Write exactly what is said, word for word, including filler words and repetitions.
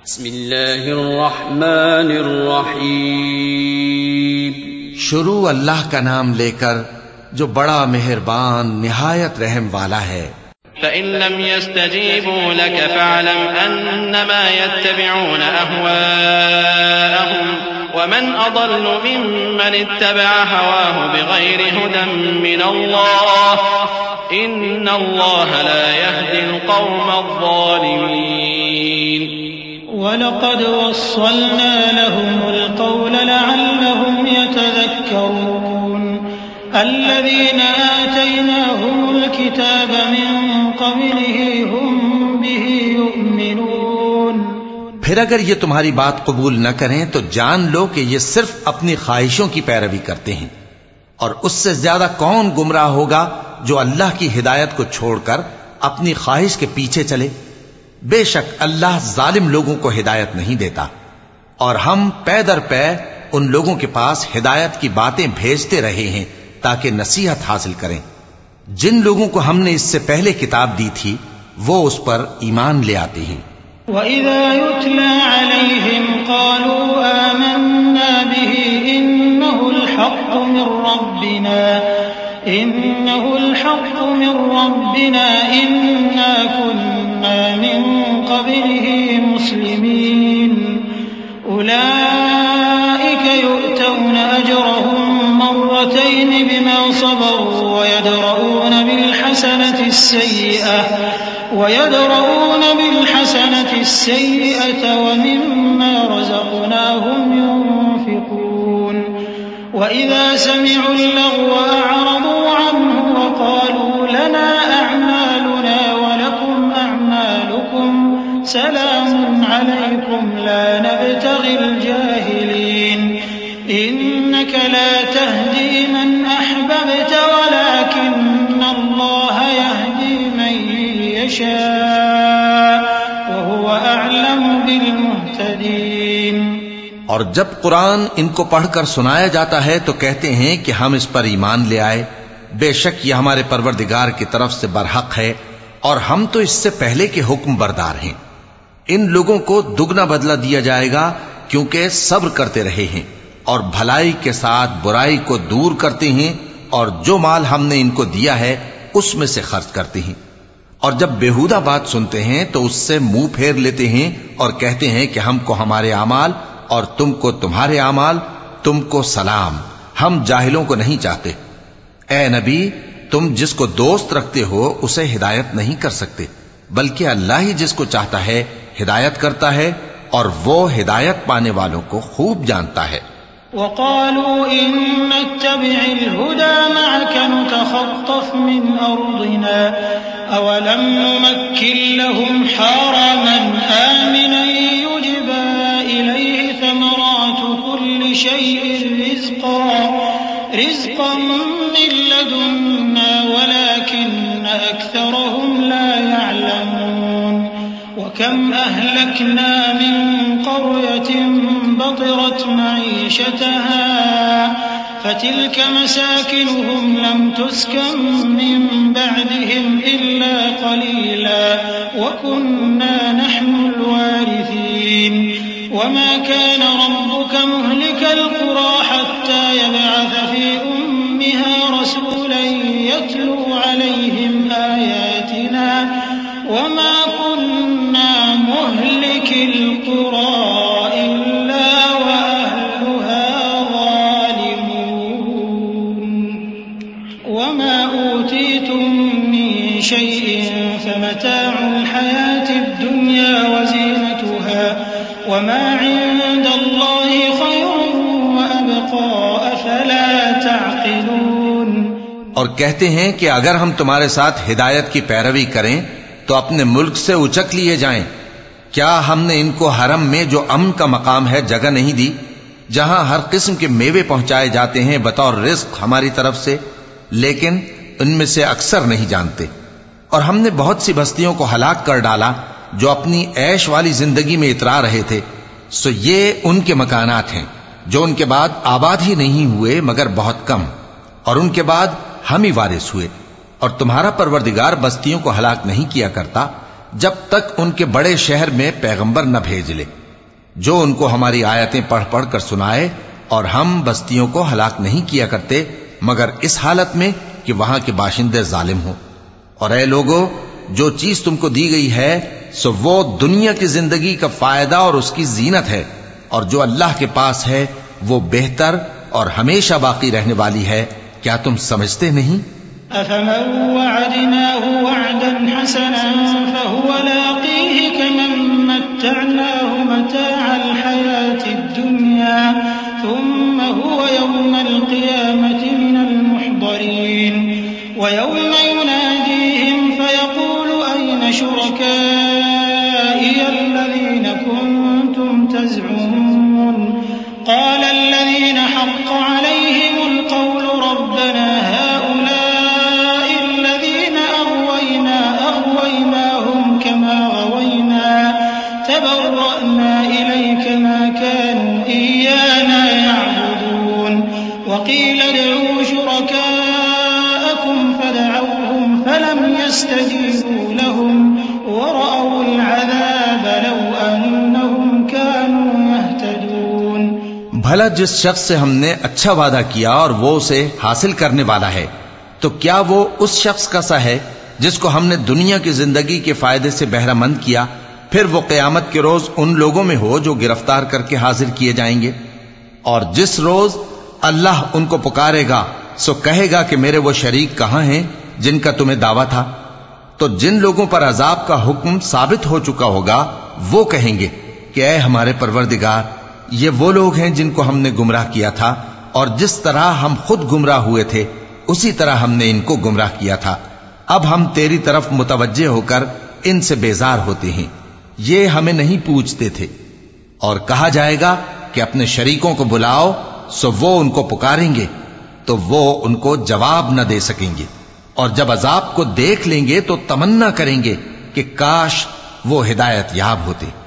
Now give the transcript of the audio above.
بسم اللہ الرحمن الرحیم. شروع اللہ کا نام لے کر جو بڑا مہربان نہایت رحم والا ہے. فَإِن لَّمْ يَسْتَجِيبُوا لَكَ فَاعْلَمْ أَنَّمَا يَتَّبِعُونَ أَهْوَاءَهُمْ وَمَنْ أَضَلُّ مِمَّنِ اتَّبَعَ هَوَاهُ بِغَيْرِ هُدًى مِّنَ اللَّهِ إِنَّ اللَّهَ لَا يَهْدِي الْقَوْمَ الظَّالِمِينَ. وَلَقَدْ وَصَّلْنَا لَهُمُ الْقَوْلَ لَعَلَّهُمْ يَتَذَكَّرُونَ. الَّذِينَ آتَيْنَاهُمُ الْكِتَابَ مِنْ قَبْلِهِ هُمْ بِهِ يُؤْمِنُونَ. پھر اگر یہ تمہاری بات قبول نہ کریں تو جان لو کہ یہ صرف اپنی خواہشوں کی پیروی کرتے ہیں، اور اس سے زیادہ کون گمراہ ہوگا جو اللہ کی ہدایت کو چھوڑ کر اپنی خواہش کے پیچھے چلے. بے شک اللہ ظالم لوگوں کو ہدایت نہیں دیتا، اور ہم پے در پے ان لوگوں کے پاس ہدایت کی باتیں بھیجتے رہے ہیں تاکہ نصیحت حاصل کریں. جن لوگوں کو ہم نے اس سے پہلے کتاب دی تھی وہ اس پر ایمان لے آتے ہیں. وَإِذَا يُتْلَى عَلَيْهِمْ قَالُوا آمَنَّا بِهِ إِنَّهُ الْحَقُّ مِنْ رَبِّنَا إِنَّهُ الْحَقُّ مِنْ رَبِّنَا إِنَّا كُنَّا مِنْ قَبْلِهِ مُسْلِمِينَ. أُولَئِكَ يُؤْتَوْنَ أَجْرَهُمْ مرتين بما صبروا ويدرؤون بالحسنة السيئة ويدرؤون بالحسنة السيئة ومما رزقناهم ينفقون. وإذا سمعوا اللغو أعرضوا عنه وقالوا لنا أعمالنا ولكم أعمالكم سلام عليكم لا نبتغي الجاهلين. إنك لا تهدي من أحببت ولكن الله يهدي من يشاء وهو أعلم بالمهتدين. اور جب قرآن ان کو پڑھ کر سنایا جاتا ہے تو کہتے ہیں کہ ہم اس پر ایمان لے آئے. بے شک یہ ہمارے پروردگار کی طرف سے برحق ہے، اور ہم تو اس سے پہلے کے حکم بردار ہیں. ان لوگوں کو دگنا بدلہ دیا جائے گا کیونکہ صبر کرتے رہے ہیں اور بھلائی کے ساتھ برائی کو دور کرتے ہیں، اور جو مال ہم نے ان کو دیا ہے اس میں سے خرچ کرتے ہیں. اور جب بیہودہ بات سنتے ہیں تو اس سے منہ پھیر لیتے ہیں اور کہتے ہیں کہ ہم کو ہمارے اعمال اور تم کو تمہارے اعمال، تم کو سلام، ہم جاہلوں کو نہیں چاہتے. اے نبی، تم جس کو دوست رکھتے ہو اسے ہدایت نہیں کر سکتے، بلکہ اللہ ہی جس کو چاہتا ہے ہدایت کرتا ہے، اور وہ ہدایت پانے والوں کو خوب جانتا ہے. وقالوا إن نتبع الهدى معك نتخطف من أرضنا أولم نمكن لهم حرما آمنا يجبى إليه ثمرات كل شيء رزقا رزقا من لدنا ولكن أكثرهم لا يعلمون. وكم أهلكنا من قرية بطرت معيشتها فتلك مساكنهم لم تسكن من بعدهم إلا قليلا وكنا نحن الوارثين. وما كان ربك مهلك القرى حتى يبعث في أمها رسولا يتلو عليهم آياتنا وما كنا مهلك القرى إلا وأهلها ظالمون. وما أوتيتم من شيء فمتاع الحياة الدنيا وزينتها وما عند الله خير وأبقى أفلا تعقلون. اور کہتے ہیں کہ اگر ہم تمہارے ساتھ ہدایت کی پیروی کریں تو اپنے ملک سے اچک لیے جائیں. کیا ہم نے ان کو حرم میں جو امن کا مقام ہے جگہ نہیں دی، جہاں ہر قسم کے میوے پہنچائے جاتے ہیں بطور رزق ہماری طرف سے؟ لیکن ان میں سے اکثر نہیں جانتے. اور ہم نے بہت سی بستیوں کو ہلاک کر ڈالا جو اپنی عیش والی زندگی میں اترا رہے تھے، سو یہ ان کے مکانات ہیں جو ان کے بعد آباد ہی نہیں ہوئے مگر بہت کم، اور ان کے بعد ہم ہی وارث ہوئے. اور تمہارا پروردگار بستیوں کو ہلاک نہیں کیا کرتا جب تک ان کے بڑے شہر میں پیغمبر نہ بھیج لے جو ان کو ہماری آیتیں پڑھ پڑھ کر سنائے، اور ہم بستیوں کو ہلاک نہیں کیا کرتے مگر اس حالت میں کہ وہاں کے باشندے ظالم ہوں۔ اور اے لوگو، جو چیز تم کو دی گئی ہے سو وہ دنیا کی زندگی کا فائدہ اور اس کی زینت ہے، اور جو اللہ کے پاس ہے وہ بہتر اور ہمیشہ باقی رہنے والی ہے۔ کیا تم سمجھتے نہیں؟ أفمن وعدناه وعدا حسنا فهو لاقيه كمن متعناه متاع الحياة الدنيا ثم هو يوم القيامة من المحضرين ويوم يناديهم فيقول أين شركائي الذين كنتم تزعمون قال الذين حق عليهم القول ربنا هؤلاء الذين أغوينا أغويناهم كما غوينا تبرأنا إليك ما كانوا إيانا يعبدون وقيل ادعوا شركاءكم فدعوهم فلم يستجيبوا لهم ورأوا العذاب لو أنهم كانوا يهتدون۔ بھلا جس شخص سے ہم نے اچھا وعدہ کیا اور وہ اسے حاصل کرنے والا ہے، تو کیا وہ اس شخص کا سا ہے جس کو ہم نے دنیا کی زندگی کے فائدے سے بہرہ مند کیا، پھر وہ قیامت کے روز ان لوگوں میں ہو جو گرفتار کر کے حاضر کیے جائیں گے؟ اور جس روز اللہ ان کو پکارے گا سو کہے گا کہ میرے وہ شریک کہاں ہیں جن کا تمہیں دعویٰ تھا؟ تو جن لوگوں پر عذاب کا حکم ثابت ہو چکا ہوگا وہ کہیں گے کہ اے ہمارے پروردگار، یہ وہ لوگ ہیں جن کو ہم نے گمراہ کیا تھا، اور جس طرح ہم خود گمراہ ہوئے تھے اسی طرح ہم نے ان کو گمراہ کیا تھا۔ اب ہم تیری طرف متوجہ ہو کر ان سے بیزار ہوتے ہیں، یہ ہمیں نہیں پوچھتے تھے۔ اور کہا جائے گا کہ اپنے شریکوں کو بلاؤ، سو وہ ان کو پکاریں گے تو وہ ان کو جواب نہ دے سکیں گے، اور جب عذاب کو دیکھ لیں گے تو تمنا کریں گے کہ کاش وہ ہدایت یاب ہوتے۔